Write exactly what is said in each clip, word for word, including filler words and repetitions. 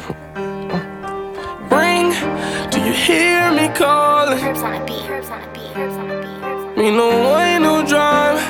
Ring, do you hear me calling? Herbs on a beat, herbs on a beat, herbs on a beat, herbs on a beat. Me no way, no drive.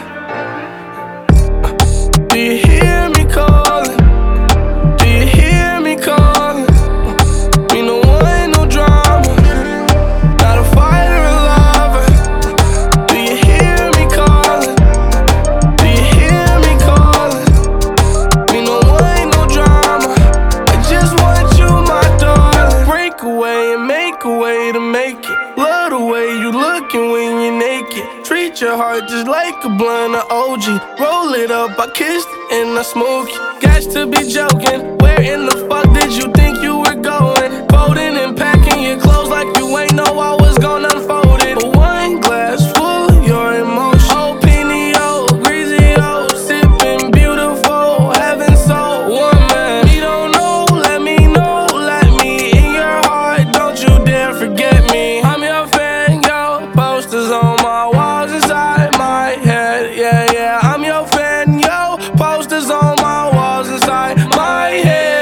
Do you hear me calling? Do you hear me calling? Me no way, no drama. Not a fighter, a lover. Do you hear me calling? Do you hear me calling? Me no way, no drama. I just want you, my darling. Break away and make a way to make it. Love the way you looking when you're naked. Treat your heart just like a blunt of O G. Roll it up, I kissed it and I smoke it. Got to be joking. Where in the fuck did you think you were going? Folding and packing your clothes like you ain't know I was gonna unfold it. But one glass full of your emotion. Oh, Penny, oh, greasy, oh, sipping beautiful, heaven so one man. You don't know, let me know, let me in your heart. Don't you dare forget me. I'm your fan, yo. Posters on my walls inside my head. Yeah, yeah, I'm your fan, yo. Posters on my walls inside my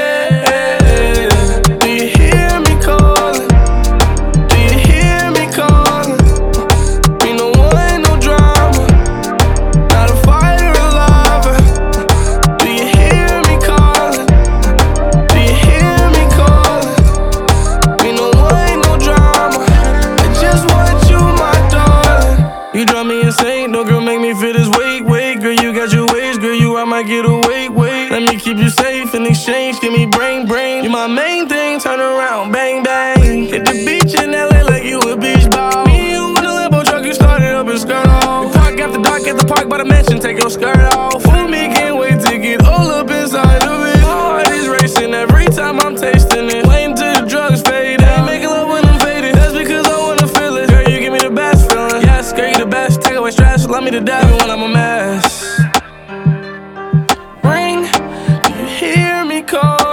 head. Do you hear me calling? Do you hear me calling? Me no one, no drama. Not a fighter, a lover. Do you hear me calling? Do you hear me calling? Me no one, no drama. I just want you, my darling. You drive me insane, no girl make me feel this weight, weight. Girl, you got your ways, girl, you I might get away, wait. Let me keep you safe in exchange, give me brain, brain. You my main thing, turn around, bang, bang. Hit the beach in L A like you a beach ball. Me and you in the Lambo truck, you started up and skirt off. We park after dark at the park by the mansion, take your skirt off. Fool me, can't wait to get all up inside of it. My heart is racing every time I'm tasting it. Waiting till the drugs fade, ain't making love when I'm faded. That's because I wanna feel it. Girl, you give me the best feeling. Yes, girl, you the best. Take away stress, love me to death even when I'm a mess. Ring, do you hear me call?